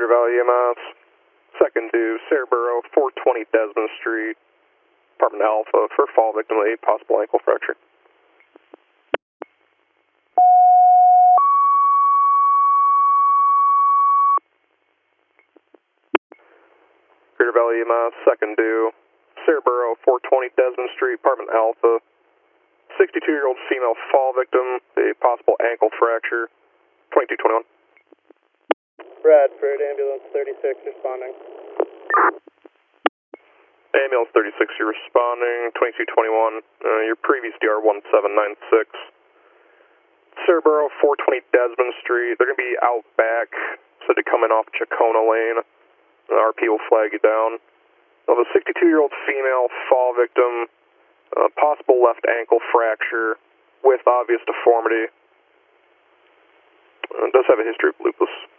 Crater Valley EMS, second to Cerebro, 420 Desmond Street, Apartment Alpha, for fall victim with a possible ankle fracture. Crater Valley EMS, second to Cerebro, 420 Desmond Street, Apartment Alpha, 62-year-old female fall victim, a possible ankle fracture, 2221. Bradford, ambulance 36 responding. Ambulance 36, you're responding, 2221, your previous DR 1796. Cerebro, 420 Desmond Street, they're going to be out back, said to come in off Chacona Lane. RP will flag you down. Of a 62-year-old female fall victim, possible left ankle fracture with obvious deformity. Does have a history of lupus.